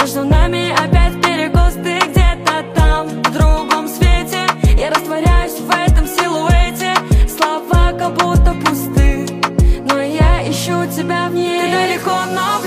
между нами опять перекос, ты где-то там, в другом свете. Я растворяюсь в этом силуэте, слова как будто пусты, но я ищу тебя в ней. Ты далеко, но